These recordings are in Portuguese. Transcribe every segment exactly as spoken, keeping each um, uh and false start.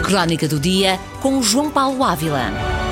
Crónica do Dia com João Paulo Ávila.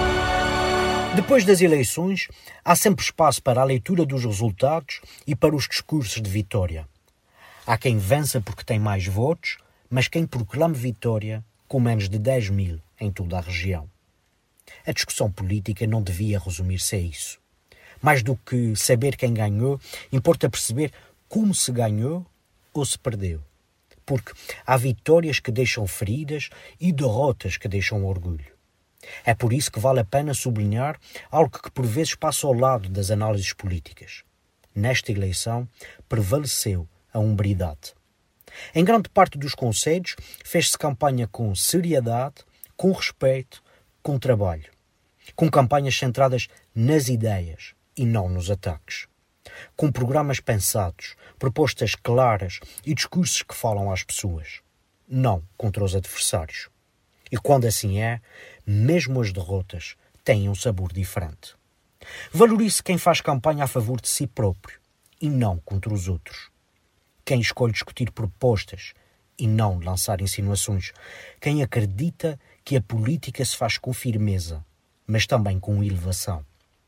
Depois das eleições, há sempre espaço para a leitura dos resultados e para os discursos de vitória. Há quem vença porque tem mais votos, mas quem proclame vitória com menos de dez mil em toda a região. A discussão política não devia resumir-se a isso. Mais do que saber quem ganhou, importa perceber como se ganhou ou se perdeu. Porque há vitórias que deixam feridas e derrotas que deixam orgulho. É por isso que vale a pena sublinhar algo que por vezes passa ao lado das análises políticas. Nesta eleição, prevaleceu a hombridade. Em grande parte dos concelhos, fez-se campanha com seriedade, com respeito, com trabalho. Com campanhas centradas nas ideias e não nos ataques. Com programas pensados, propostas claras e discursos que falam às pessoas, não contra os adversários. E quando assim é, mesmo as derrotas têm um sabor diferente. Valorize quem faz campanha a favor de si próprio e não contra os outros. Quem escolhe discutir propostas e não lançar insinuações. Quem acredita que a política se faz com firmeza, mas também com elevação.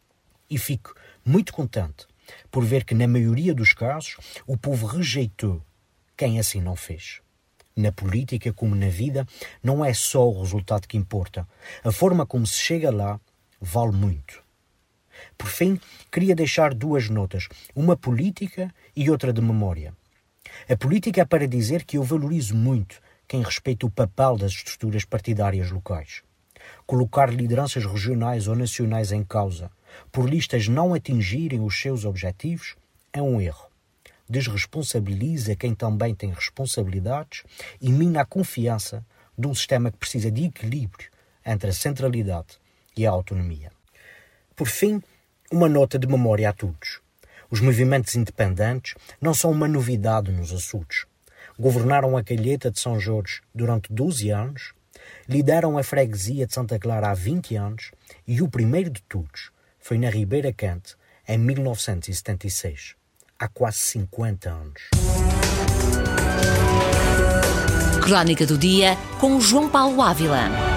E fico muito contente por ver que, na maioria dos casos, o povo rejeitou quem assim não fez. Na política, como na vida, não é só o resultado que importa. A forma como se chega lá vale muito. Por fim, queria deixar duas notas, uma política e outra de memória. A política é para dizer que eu valorizo muito quem respeita o papel das estruturas partidárias locais. Colocar lideranças regionais ou nacionais em causa, por listas não atingirem os seus objetivos, é um erro. Desresponsabiliza quem também tem responsabilidades e mina a confiança de um sistema que precisa de equilíbrio entre a centralidade e a autonomia. Por fim, uma nota de memória a todos. Os movimentos independentes não são uma novidade nos Açores. Governaram a Calheta de São Jorge durante doze anos, lideram a freguesia de Santa Clara há vinte anos e o primeiro de todos foi na Ribeira Quente, em mil novecentos e setenta e seis. Há quase cinquenta anos. Crónica do Dia com João Paulo Ávila.